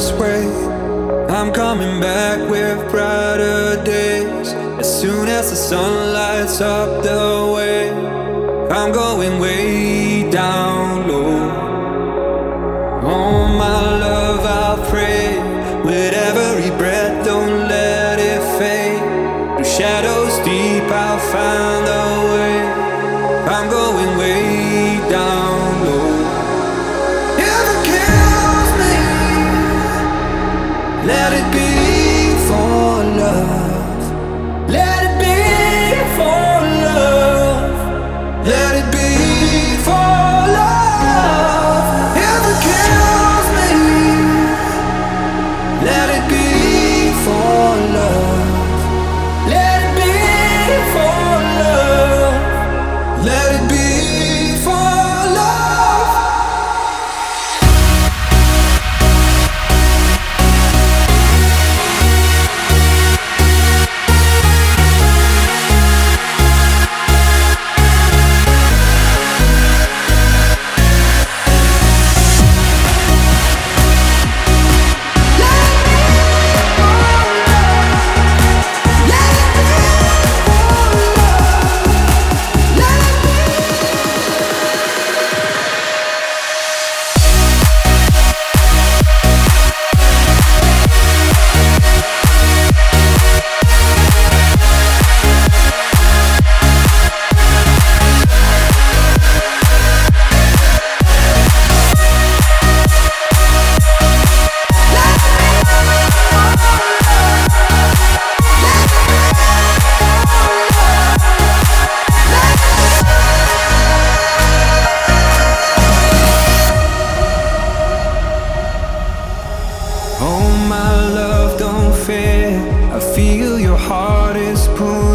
this way. I'm coming back with brighter days. As soon as the sun lights up the way, I'm going way down low. Oh my love, I'll pray with every breath, don't let it fade. Through shadows deep, I'll find a way. I'm going way down low. If it kills me, let it be for love. Let it be for love. Let it be for love. If it kills me, let it be for love. Let it be for love. Let it be for love. Oh my love, don't fear. I feel your heart is pulling